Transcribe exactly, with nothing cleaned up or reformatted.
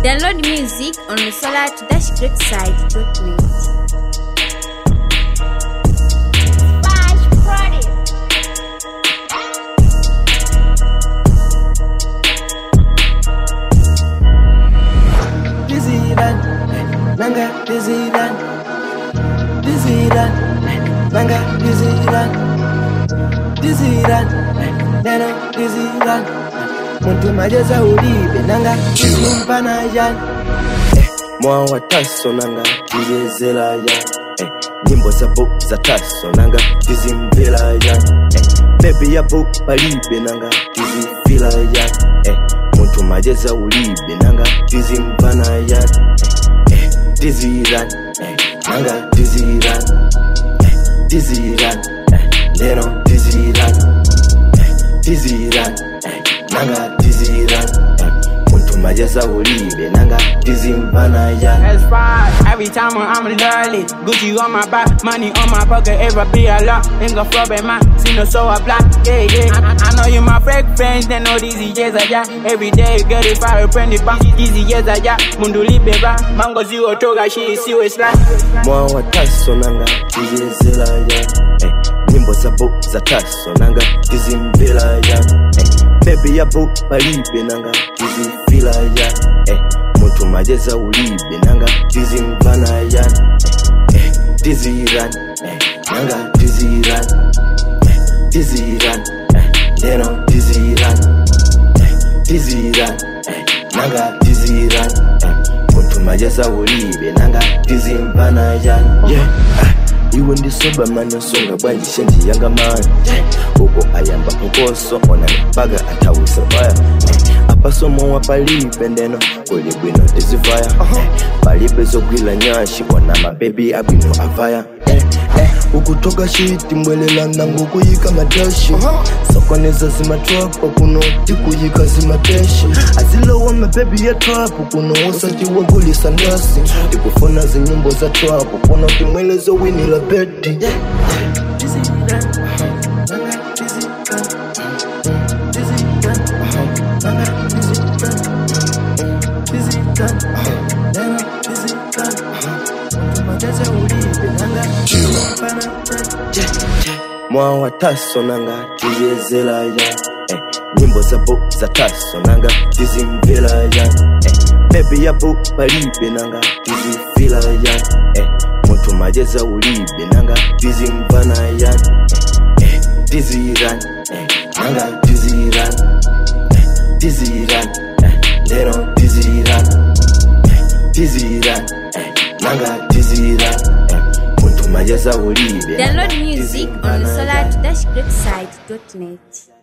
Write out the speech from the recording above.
Download music on the solar dash great site dot net. Nanga Dizzyland, Dizzyland, Nanga Dizzyland, Dizzyland, Nano Dizzyland. Muntu majeza ulibe nanga Kimpana yan. Eh, mwa wataso nanga Dizezela yan. Eh, nyimbo za book za taso nanga Dizimbela yan. Eh, baby ya book balibe nanga Dizifila yan. Eh, muntu majeza ulibe nanga Dizimpana yan. Dizzyland, eh, nanga Dizzyland, eh, Dizzyland, eh, Neno Dizzyland, eh, Dizzyland, eh, nanga Dizzyland, eh, muntu majeza ulibe nanga Dizimpana yan. That's fine. Every time I'm early, Gucci on my back, money on my pocket, ever be a lot. Ain't gon' flop at my, see no so I black, yeah, yeah. I, I know you my fake friends, they know these years I got. Every day, get it fire, prend it back, these years I got. Munduli beba, mango zero toga, she see what's like. Mwa wataso nanga Dizezela yan. Eh, nyimbo za book za taso nanga Dizimbela yan. Eh, baby ya book balibe nanga Dizifila yan. Eh, muntu majeza ulibe nanga Dizimpana yan. Eh, Dizzyland, eh, nanga Dizzyland, eh, Dizzyland, eh, Neno Dizzyland, eh, Dizzyland, eh, nanga Dizzyland, eh, muntu majeza ulibe nanga Dizimpana yan. Yeah, ah, iwe ndi soba manyo songa bwanji shenji yanga man. Uko ayamba mkoso ona baga atawisa fire. Apasomo wapalibe ndeno kuli bwino dizivaya. Palibe zogwila nyashi wana mabebi abino avaya. Eh, eh, ukutoka shiti mwelela nangu kuyika madashi. Sokoneza zima trapo kuno tikuyika zima teshi. Azilo wa mabebi ya trapo kuno usati waguli sandasi. Tikufona zinyimbo za trapo kuno timwelezo wini la bedi. Mwa wataso nanga Dizezela yan. Eh, nyimbo za book za taso nanga Dizimbela yan. Eh, baby ya book balibe nanga Dizifila yan. Eh, muntu majeza ulibe nanga Dizimpana yan. Eh, eh, Dizzyland, eh, nanga Dizzyland, eh, Dizzyland, eh, Neno Dizzyland, eh, Dizzyland, eh, nanga Dizzyland, eh, muntu majeza ulibe. Download music on the solar dash great site dot net.